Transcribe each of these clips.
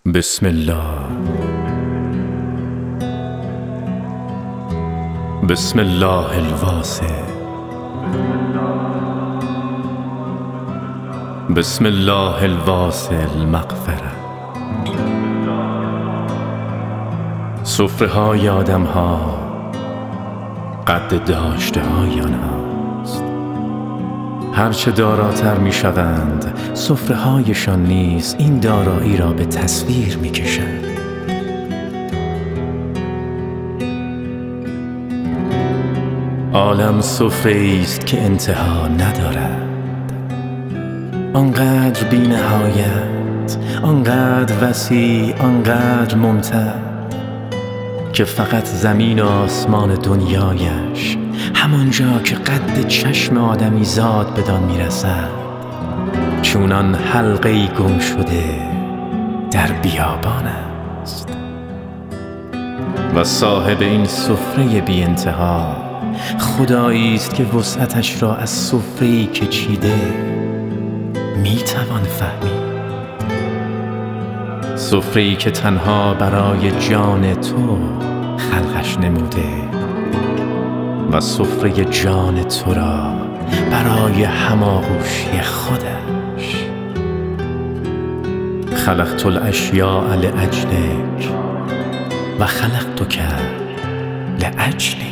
بسم الله. بسم الله الواسع. بسم الله الواسع المغفرة. سفره های آدم ها قد داشته های آنهاست. هرچه داراتر می شوند سفره هایشان نیز این دارایی را به تصویر می کشند. عالم سفره است که انتها ندارد، آنقدر بی نهایت، آنقدر وسیع، آنقدر ممتد که فقط زمین و آسمان دنیایش همانجا که قد چشم آدمی زاد بدان میرسد چونان حلقه‌ای گم شده در بیابان است. و صاحب این سفره بی انتها خدایی است که وسعتش را از سفره‌ای که چیده میتوان فهمید. سفره‌ای که تنها برای جان تو خلقش نموده و سفره جان تو را برای هماغوشی خودش. خلقت الاشیاء لاجلک و خلقتک لاجلی.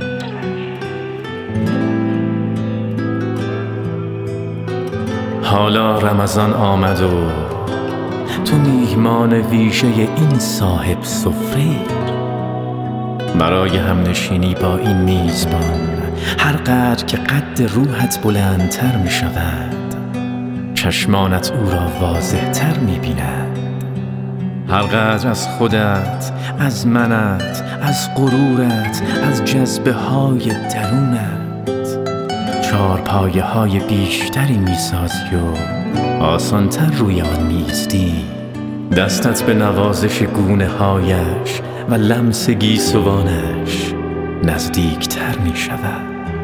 حالا رمضان آمد و تو میهمان ویژه این صاحب سفره. برای همنشینی با این میزبان هر قدر که قد روحت بلندتر می شود چشمانت او را واضح تر می بیند. هر قدر از خودت، از منت، از غرورت، از جذبه های درونت چارپایه های بیشتری می سازی و آسانتر روی آن میزدی. دستت به نوازش گونه هایش و لمس گیسوانش نزدیکتر می شود.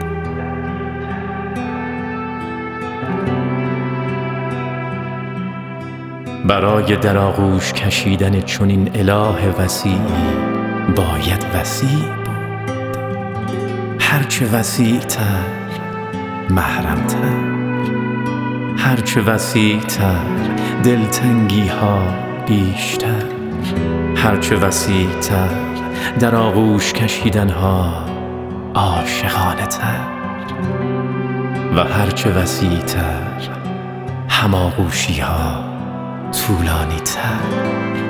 برای در آغوش کشیدن چنین اله وسیعی باید وسیع بود، هرچه وسیعتر محرمتر، هرچه وسیعتر دلتنگی ها بیشتر، هرچه وسیعتر در آغوش کشیدن ها عاشقانه تر و هرچه وسیعتر هماغوشی ها طولانی تر.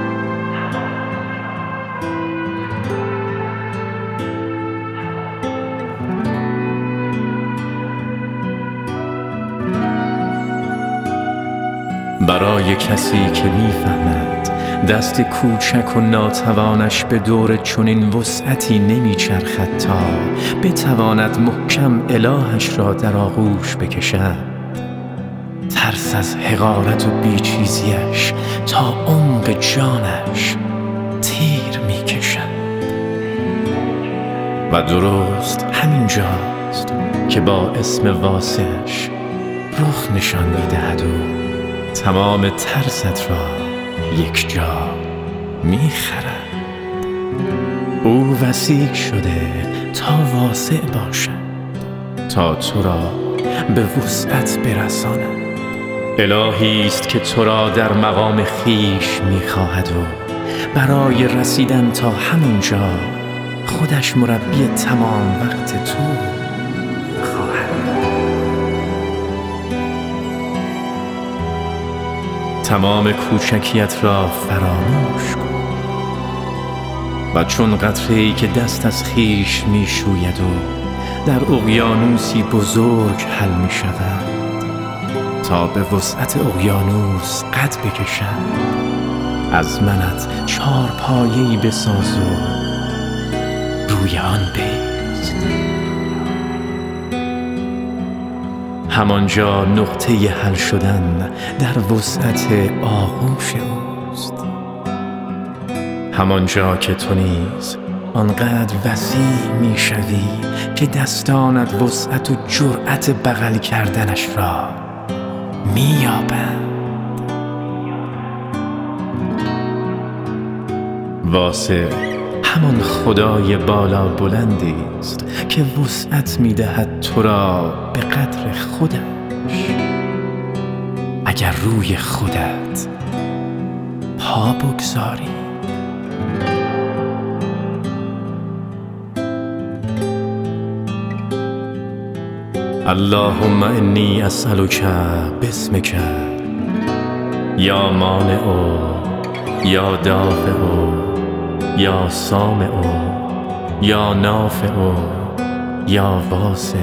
برای کسی که میفهمد دست کوچک و ناتوانش به دور چنین وسعتی نمیچرخد تا بتواند محکم الهش را در آغوش بکشد، ترس از حقارت و بیچیزیش تا عمق جانش تیر میکشد. و درست همینجاست که با اسم واسعش رخ نشان میدهد و تمام ترست را یک جا میخرد. او وسیع شده تا واسع باشد، تا تو را به وسعت برساند. الهی است که تو را در مقام خویش میخواهد و برای رسیدن تا همونجا خودش مربی تمام وقت تو خواهد. تمام کوچکیت را فراموش کن و چون قطره‌ای که دست از خویش میشوید و در اقیانوسی بزرگ حل میشود تا به وسعت اقیانوس قد بکشد، از منت چارپایه‌ای بساز و روی آن بایست. همانجا نقطه حل شدن در وسعت آغوش اوست، همانجا که تو نیز آنقدر وسیع میشوی که دستانت وسعت و جرأت بغل کردنش را مییابند. واسع همان خدای بالا بلندی است که وسعت می‌دهد تو را به قدر خودش، اگر روی خودت پا بگذاری. اللهم انی اسألک باسمک یا مانع یا دافع یا سامع یا نافع یا واسع.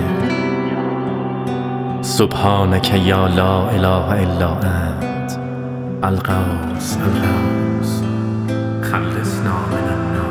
سبحانک یا لا اله الا انت الغوث خلصنا من النار.